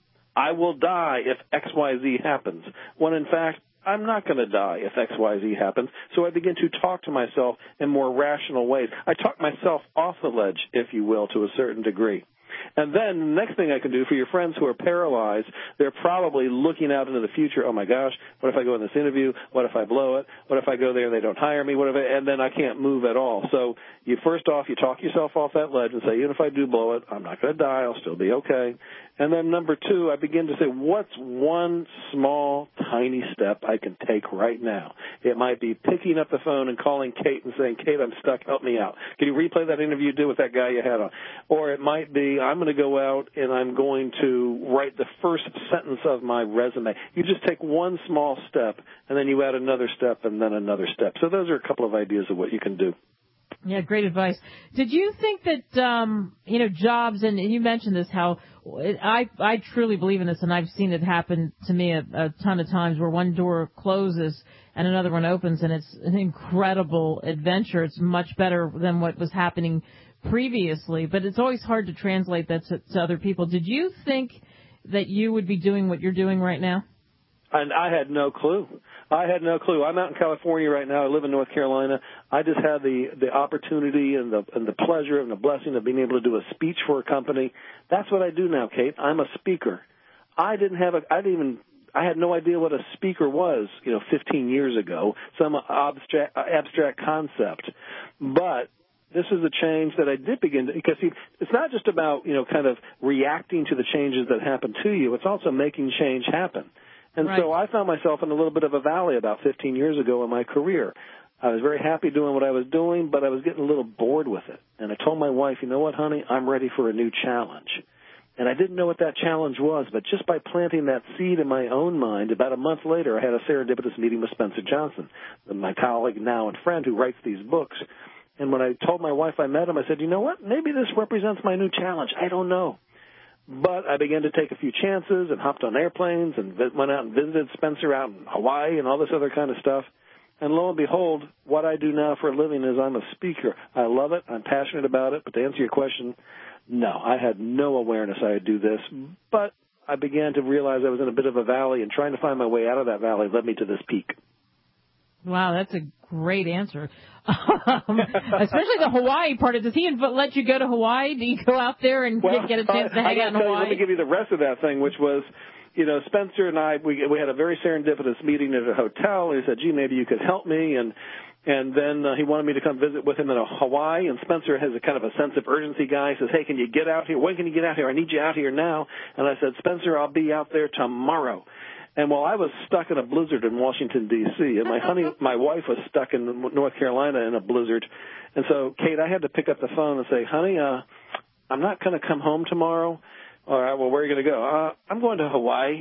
I will die if X Y Z happens, when in fact I'm not going to die if X Y Z happens. So I begin to talk to myself in more rational ways. I talk myself off the ledge, if you will, to a certain degree. And then the next thing I can do for your friends who are paralyzed, they're probably looking out into the future. Oh, my gosh, what if I go in this interview? What if I blow it? What if I go there and they don't hire me? What if I, and then I can't move at all. So you first off, you talk yourself off that ledge and say, even if I do blow it, I'm not going to die. I'll still be okay. And then number two, I begin to say, what's one small, tiny step I can take right now? It might be picking up the phone and calling Kate and saying, Kate, I'm stuck, help me out. Can you replay that interview you did with that guy you had on? Or it might be, I'm going to go out and I'm going to write the first sentence of my resume. You just take one small step, and then you add another step, and then another step. So those are a couple of ideas of what you can do. Yeah, great advice. Did you think that, um, you know, jobs, and you mentioned this, how I I truly believe in this, and I've seen it happen to me a, a ton of times where one door closes and another one opens, and it's an incredible adventure. It's much better than what was happening previously, but it's always hard to translate that to, to other people. Did you think that you would be doing what you're doing right now? And I had no clue. I had no clue. I'm out in California right now. I live in North Carolina. I just had the, the opportunity and the, and the pleasure and the blessing of being able to do a speech for a company. That's what I do now, Kate. I'm a speaker. I didn't have a, I didn't even, I had no idea what a speaker was, you know, fifteen years ago, some abstract, abstract concept. But this is a change that I did begin to, because see, it's not just about, you know, kind of reacting to the changes that happen to you. It's also making change happen. And right. so I found myself in a little bit of a valley about fifteen years ago in my career. I was very happy doing what I was doing, but I was getting a little bored with it. And I told my wife, you know what, honey, I'm ready for a new challenge. And I didn't know what that challenge was, but just by planting that seed in my own mind, about a month later, I had a serendipitous meeting with Spencer Johnson, my colleague now and friend who writes these books. And when I told my wife I met him, I said, you know what, maybe this represents my new challenge. I don't know. But I began to take a few chances and hopped on airplanes and went out and visited Spencer out in Hawaii and all this other kind of stuff. And lo and behold, what I do now for a living is I'm a speaker. I love it. I'm passionate about it. But to answer your question, no, I had no awareness I would do this. But I began to realize I was in a bit of a valley, and trying to find my way out of that valley led me to this peak. Wow, that's a great answer. Um, especially the Hawaii part. Does he inv- let you go to Hawaii? Do you go out there and well, get, get a chance to I, hang I out in tell Hawaii? You, let me give you the rest of that thing, which was, you know, Spencer and I, we, we had a very serendipitous meeting at a hotel. He said, gee, maybe you could help me. And and then uh, he wanted me to come visit with him in Hawaii. And Spencer has a kind of a sense of urgency guy. He says, hey, can you get out here? When can you get out here? I need you out here now. And I said, Spencer, I'll be out there tomorrow. And while I was stuck in a blizzard in Washington, D C, and my honey, my wife was stuck in North Carolina in a blizzard. And so, Kate, I had to pick up the phone and say, honey, uh, I'm not going to come home tomorrow. All right, well, where are you going to go? Uh, I'm going to Hawaii.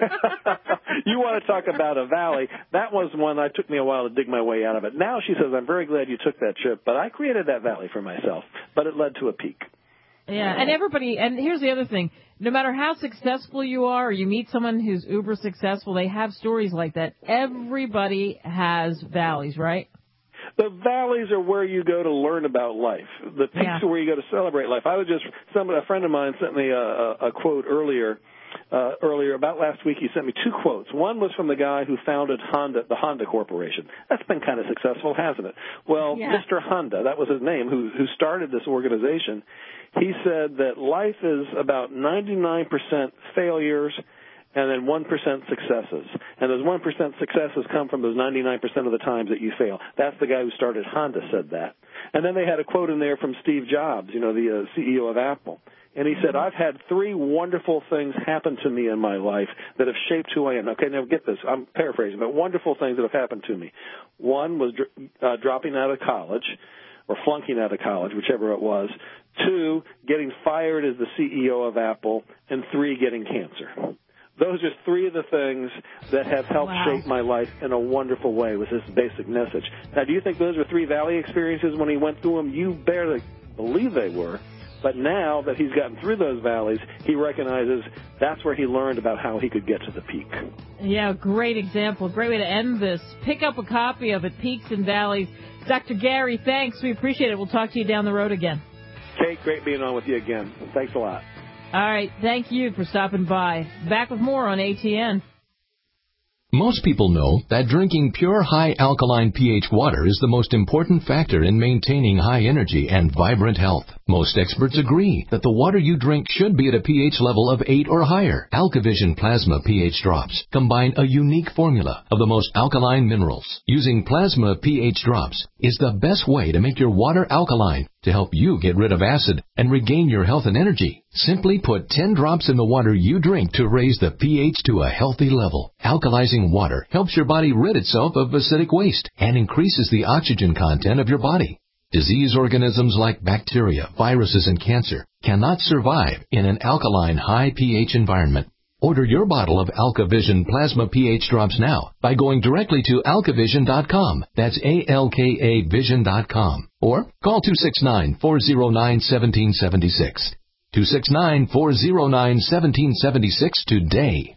You want to talk about a valley. That was one that took me a while to dig my way out of it. Now she says, I'm very glad you took that trip, but I created that valley for myself, but it led to a peak. Yeah, and everybody, and here's the other thing. No matter how successful you are or you meet someone who's uber successful, they have stories like that. Everybody has valleys, right? The valleys are where you go to learn about life. The peaks yeah. are where you go to celebrate life. I was just, some, a friend of mine sent me a, a, a quote earlier. Uh, earlier, about last week, he sent me two quotes. One was from the guy who founded Honda, the Honda Corporation. That's been kind of successful, hasn't it? Well, yeah. Mister Honda, that was his name, who, who started this organization. He said that life is about ninety-nine percent failures and then one percent successes. And those one percent successes come from those ninety-nine percent of the times that you fail. That's the guy who started Honda said that. And then they had a quote in there from Steve Jobs, you know, the uh, C E O of Apple. And he said, I've had three wonderful things happen to me in my life that have shaped who I am. Okay, now get this. I'm paraphrasing, but wonderful things that have happened to me. One was uh, dropping out of college or flunking out of college, whichever it was. Two, getting fired as the C E O of Apple. And three, getting cancer. Those are three of the things that have helped wow. shape my life in a wonderful way with this basic message. Now, do you think those were three valley experiences when he went through them? You barely believe they were. But now that he's gotten through those valleys, he recognizes that's where he learned about how he could get to the peak. Yeah, great example. Great way to end this. Pick up a copy of it, Peaks and Valleys. Doctor Gary, thanks. We appreciate it. We'll talk to you down the road again. Kate, great being on with you again. Thanks a lot. All right. Thank you for stopping by. Back with more on A T N. Most people know that drinking pure high alkaline pH water is the most important factor in maintaining high energy and vibrant health. Most experts agree that the water you drink should be at a pH level of eight or higher. AlkaVision Plasma pH drops combine a unique formula of the most alkaline minerals. Using plasma pH drops is the best way to make your water alkaline to to help you get rid of acid and regain your health and energy. Simply put ten drops in the water you drink to raise the pH to a healthy level. Alkalizing water helps your body rid itself of acidic waste and increases the oxygen content of your body. Disease organisms like bacteria, viruses, and cancer cannot survive in an alkaline, high pH environment. Order your bottle of AlkaVision Plasma pH Drops now by going directly to alkavision dot com. That's A L K A vision dot com. Or call two six nine, four zero nine, one seven seven six. two six nine, four zero nine, one seven seven six today.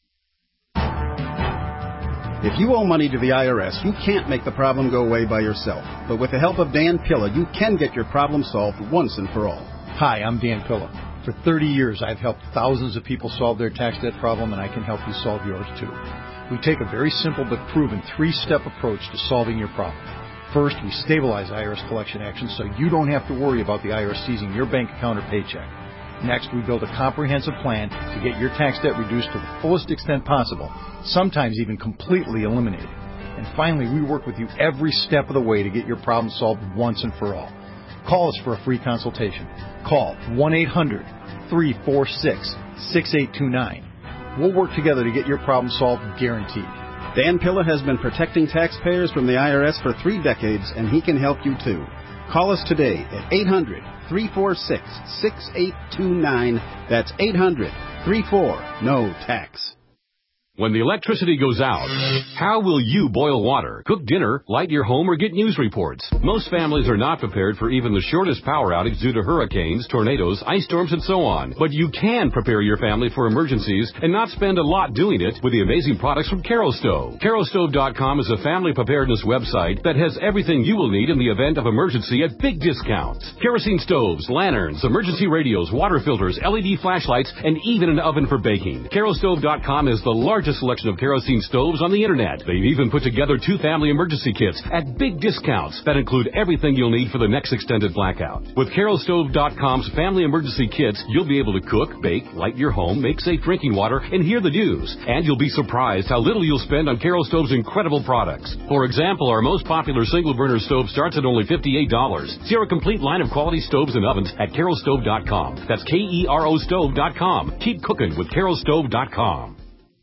If you owe money to the I R S, you can't make the problem go away by yourself. But with the help of Dan Pilla, you can get your problem solved once and for all. Hi, I'm Dan Pilla. For thirty years, I've helped thousands of people solve their tax debt problem, and I can help you solve yours too. We take a very simple but proven three-step approach to solving your problem. First, we stabilize I R S collection actions so you don't have to worry about the I R S seizing your bank account or paycheck. Next, we build a comprehensive plan to get your tax debt reduced to the fullest extent possible, sometimes even completely eliminated. And finally, we work with you every step of the way to get your problem solved once and for all. Call us for a free consultation. Call one eight hundred, three four six, six eight two nine. We'll work together to get your problem solved, guaranteed. Dan Pilla has been protecting taxpayers from the I R S for three decades, and he can help you too. Call us today at eight hundred, three four six, six eight two nine. That's eight hundred, three four, N O tax. When the electricity goes out, how will you boil water, cook dinner, light your home, or get news reports? Most families are not prepared for even the shortest power outage due to hurricanes, tornadoes, ice storms, and so on. But you can prepare your family for emergencies and not spend a lot doing it with the amazing products from Kerastove. Kerastove dot com is a family preparedness website that has everything you will need in the event of emergency at big discounts. Kerosene stoves, lanterns, emergency radios, water filters, L E D flashlights, and even an oven for baking. Kerastove dot com is the largest selection of kerosene stoves on the internet. They've even put together two family emergency kits at big discounts that include everything you'll need for the next extended blackout. With Kerastove dot com's family emergency kits, you'll be able to cook, bake, light your home, make safe drinking water, and hear the news. And you'll be surprised how little you'll spend on Kerastove's incredible products. For example, our most popular single burner stove starts at only fifty-eight dollars. See our complete line of quality stoves and ovens at Kerastove dot com. That's K E R O stove dot com. Keep cooking with Kerastove dot com.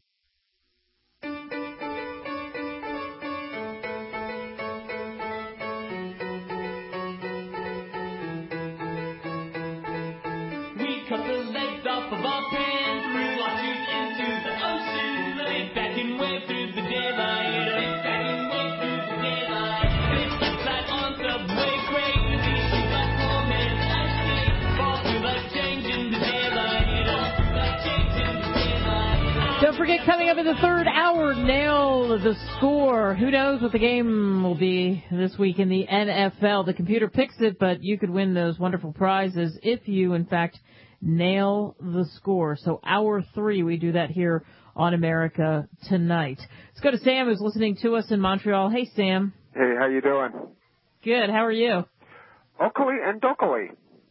Don't forget, coming up in the third hour, nail the score. Who knows what the game will be this week in the N F L. The computer picks it, but you could win those wonderful prizes if you, in fact, nail the score. So hour three, we do that here on America Tonight. Let's go to Sam, who's listening to us in Montreal. Hey, Sam. Hey, how you doing? Good. How are you? Oakley and Dokely.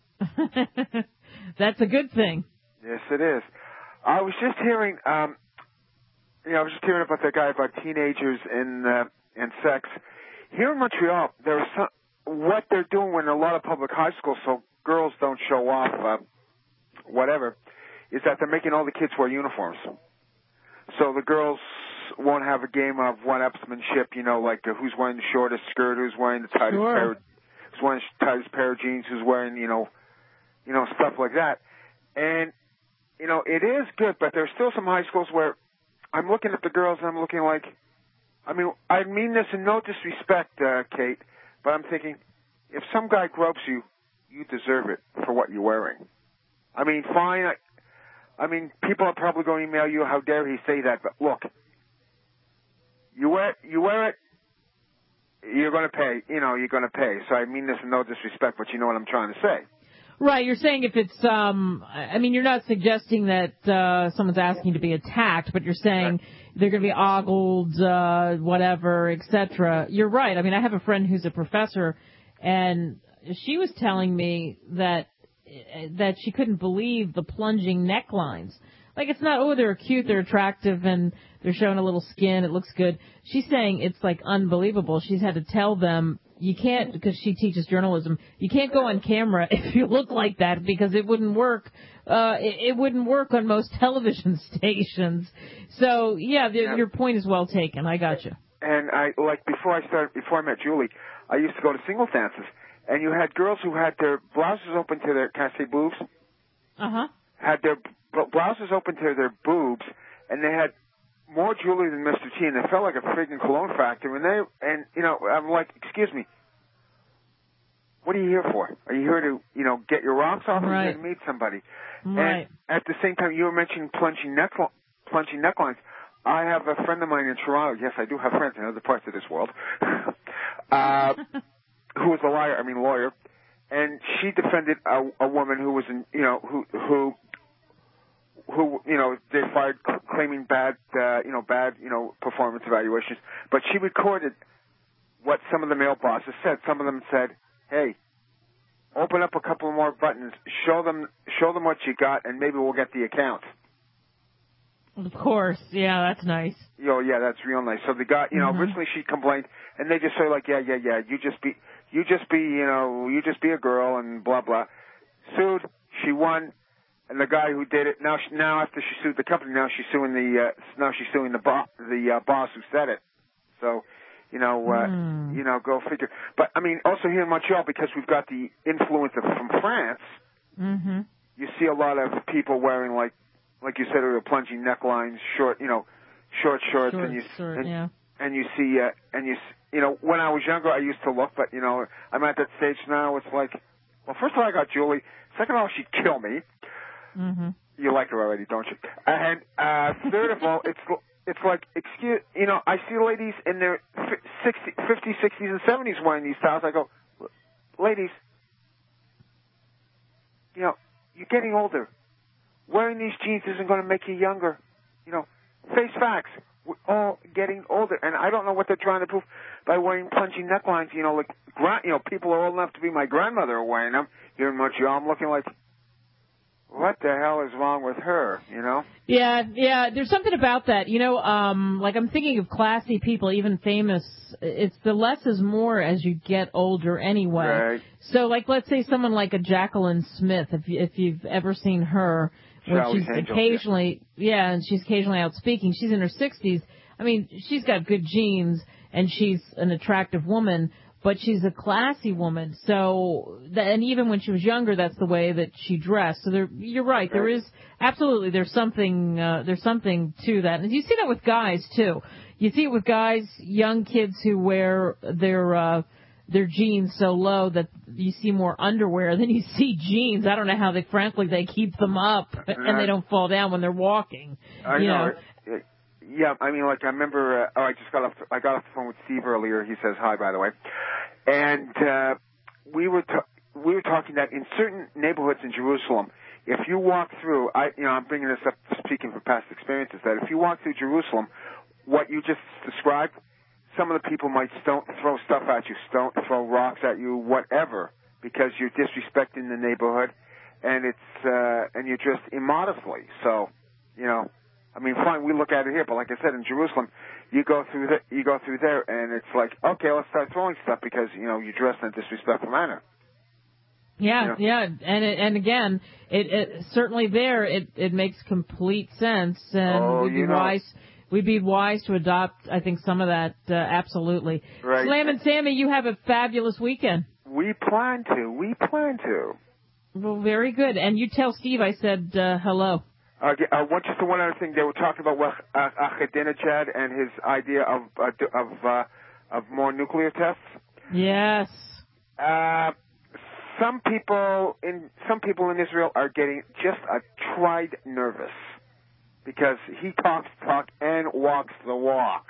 That's a good thing. Yes, it is. I was just hearing, um, you know, I was just hearing about that guy about teenagers and uh, and sex. Here in Montreal, there's some, what they're doing in a lot of public high schools, so girls don't show off, uh, whatever, is that they're making all the kids wear uniforms. So the girls won't have a game of one-upsmanship, you know, like uh, who's wearing the shortest skirt, who's wearing the tightest sure. pair, of, who's wearing the tightest pair of jeans, who's wearing, you know, you know, stuff like that. And you know, it is good, but there's still some high schools where I'm looking at the girls and I'm looking like, I mean, I mean this in no disrespect, uh, Kate, but I'm thinking, if some guy gropes you, you deserve it for what you're wearing. I mean, fine. I, I mean, people are probably going to email you, how dare he say that, but look, you wear, you wear it, you're going to pay, you know, you're going to pay. So I mean this in no disrespect, but you know what I'm trying to say. Right, you're saying if it's, um, I mean, you're not suggesting that uh, someone's asking to be attacked, but you're saying right. they're going to be ogled, uh, whatever, et cetera. You're right. I mean, I have a friend who's a professor, and she was telling me that that she couldn't believe the plunging necklines. Like, it's not, oh, they're cute, they're attractive, and they're showing a little skin, it looks good. She's saying it's, like, unbelievable. She's had to tell them, you can't, because she teaches journalism, you can't go on camera if you look like that because it wouldn't work. Uh, it, it wouldn't work on most television stations. So, yeah, the, Yeah. your point is well taken. I got you. And I, like, before I started, before I met Julie, I used to go to singles dances, and you had girls who had their blouses open to their, can I say boobs? Uh-huh. Had their b- blouses open to their boobs, and they had more jewelry than Mister T, and they felt like a freaking cologne factory. And they, and you know, I'm like, excuse me, what are you here for? Are you here to, you know, get your rocks off, or are you here to meet somebody? Right. And at the same time, you were mentioning plunging neck, plunging necklines. I have a friend of mine in Toronto. Yes, I do have friends in other parts of this world. uh, who was a liar? I mean, lawyer, and she defended a, a woman who was in, you know, who who. who, you know, they fired c- claiming bad, uh, you know, bad, you know, performance evaluations. But she recorded what some of the male bosses said. Some of them said, hey, open up a couple more buttons, show them, show them what you got, and maybe we'll get the account. Of course. Yeah, that's nice. You know, yeah, that's real nice. So the guy, you know, Mhm. originally she complained, and they just say like, yeah, yeah, yeah, you just be, you just be, you know, you just be a girl, and blah, blah. Sued, she won. And the guy who did it now, she, now after she sued the company, now she's suing the uh, now she's suing the bo- the uh, boss who said it. So, you know, uh, Mm. you know, go figure. But I mean, also here in Montreal, because we've got the influence of, from France, Mm-hmm. you see a lot of people wearing like, like you said, earlier, plunging necklines, short, you know, short shorts, Short, and you short, and, yeah. and you see, uh, and you, s- you know, when I was younger, I used to look, but you know, I'm at that stage now. It's like, well, first of all, I got Julie. Second of all, she'd kill me. Mm-hmm. You like her already, don't you? And uh, third of all, it's it's like, excuse, you know, I see ladies in their sixty, fifties, sixties, and seventies wearing these styles. I go, ladies, you know, you're getting older. Wearing these jeans isn't going to make you younger. You know, face facts. We're all getting older, and I don't know what they're trying to prove by wearing plunging necklines. You know, like, gra- you know, people are old enough to be my grandmother are wearing them here in Montreal. I'm looking like, what the hell is wrong with her, you know? Yeah, yeah, there's something about that. You know, um, like I'm thinking of classy people, even famous. It's the less is more as you get older anyway. Right. So, like, let's say someone like a Jacqueline Smith, if, you, if you've ever seen her, when Charlie's she's Angels, occasionally, yeah, and she's occasionally out speaking. She's in her sixties. I mean, she's got good genes, and she's an attractive woman, but she's a classy woman. So, and even when she was younger, that's the way that she dressed. So there, you're right. There is absolutely there's something uh, there's something to that, and you see that with guys too. You see it with guys, young kids who wear their uh, their jeans so low that you see more underwear than you see jeans. I don't know how they, frankly, they keep them up and they don't fall down when they're walking. I you know. know. It, yeah, I mean, like I remember. Uh, oh, I just got off. I got off the phone with Steve earlier. He says hi, by the way, and uh, we were ta- we were talking that in certain neighborhoods in Jerusalem, if you walk through, I you know I'm bringing this up speaking from past experiences, that if you walk through Jerusalem, what you just described, some of the people might stone, throw stuff at you, stone, throw rocks at you, whatever, because you're disrespecting the neighborhood, and it's uh, and you're dressed immodestly. So, you know. I mean, fine, we look at it here, but like I said, in Jerusalem, you go through the, you go through there, and it's like, okay, let's start throwing stuff because you know you dress in a disrespectful manner. Yeah, You know? yeah, and it, and again, it, it certainly there it it makes complete sense, and Oh, we'd be you know. wise we'd be wise to adopt, I think, some of that. Uh, absolutely. Right. Slam and Sammy, you have a fabulous weekend. We plan to. We plan to. Well, very good. And you tell Steve I said uh, hello. Uh, uh, one, just one other thing, they were talking about well, uh, Ahmadinejad and his idea of uh, d- of uh, of more nuclear tests. Yes. Uh, some people in some people in Israel are getting just a tried nervous because he talks the talk and walks the walk.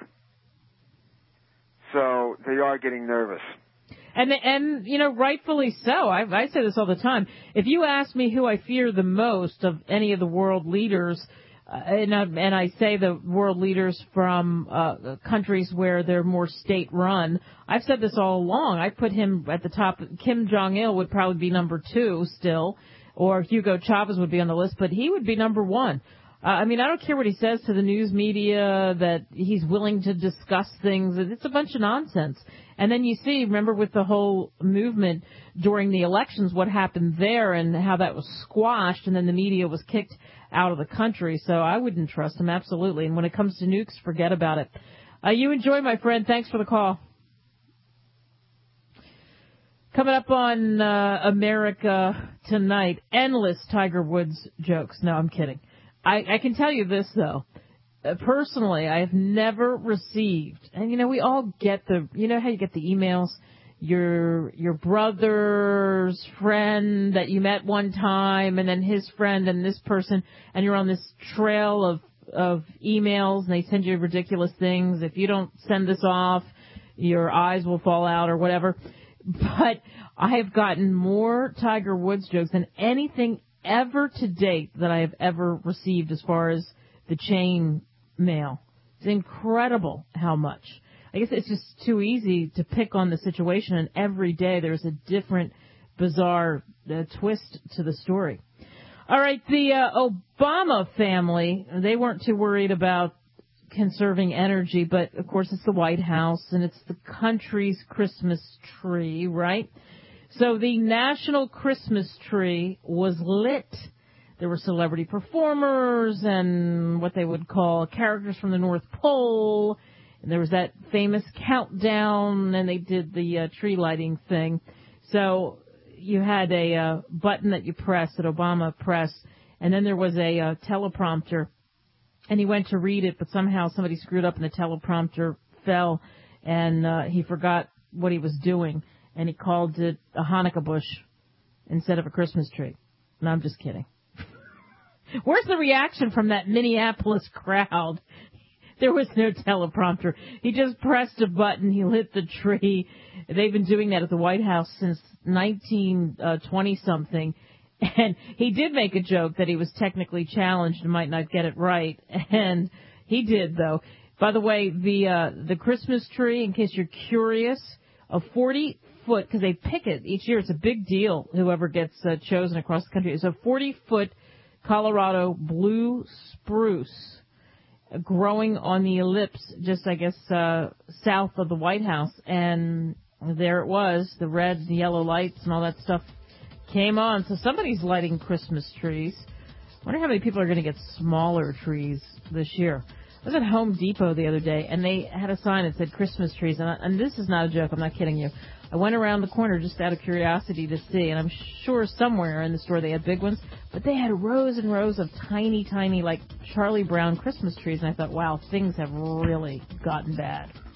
So they are getting nervous. And, and you know, rightfully so. I, I say this all the time. If you ask me who I fear the most of any of the world leaders, uh, and, I, and I say the world leaders from uh, countries where they're more state-run, I've said this all along. I put him at the top. Kim Jong-il would probably be number two still, or Hugo Chavez would be on the list, but he would be number one. Uh, I mean, I don't care what he says to the news media, that he's willing to discuss things. It's a bunch of nonsense. And then you see, remember with the whole movement during the elections, what happened there and how that was squashed, and then the media was kicked out of the country. So I wouldn't trust him, absolutely. And when it comes to nukes, forget about it. Uh, you enjoy, my friend. Thanks for the call. Coming up on uh, America Tonight, endless Tiger Woods jokes. No, I'm kidding. I, I can tell you this, though. Uh, personally, I have never received, and, you know, we all get the, you know how you get the emails? Your your brother's friend that you met one time, and then his friend and this person, and you're on this trail of, of emails, and they send you ridiculous things. If you don't send this off, your eyes will fall out or whatever. But I have gotten more Tiger Woods jokes than anything ever to date that I have ever received as far as the chain mail. It's incredible how much. I guess it's just too easy to pick on the situation, and every day there's a different bizarre uh, twist to the story. All right, the uh, Obama family, they weren't too worried about conserving energy, but of course it's the White House and it's the country's Christmas tree, right? So the national Christmas tree was lit. There were celebrity performers and what they would call characters from the North Pole. And there was that famous countdown, and they did the uh, tree lighting thing. So you had a uh, button that you press, that Obama pressed, and then there was a uh, teleprompter. And he went to read it, but somehow somebody screwed up and the teleprompter fell, and uh, he forgot what he was doing, and he called it a Hanukkah bush instead of a Christmas tree. No, I'm just kidding. Where's the reaction from that Minneapolis crowd? There was no teleprompter. He just pressed a button. He lit the tree. They've been doing that at the White House since nineteen twenty-something. And he did make a joke that he was technically challenged and might not get it right. And he did, though. By the way, the uh, the Christmas tree, in case you're curious, a forty-foot, because they pick it each year. It's a big deal, whoever gets uh, chosen across the country. It's a forty-foot Colorado blue spruce growing on the ellipse, just, I guess, uh, south of the White House. And there it was, the red and yellow lights and all that stuff came on. So somebody's lighting Christmas trees. I wonder how many people are going to get smaller trees this year. I was at Home Depot the other day, and they had a sign that said Christmas trees. And, I, and this is not a joke. I'm not kidding you. I went around the corner just out of curiosity to see, and I'm sure somewhere in the store they had big ones, but they had rows and rows of tiny, tiny, like Charlie Brown Christmas trees, and I thought, wow, things have really gotten bad.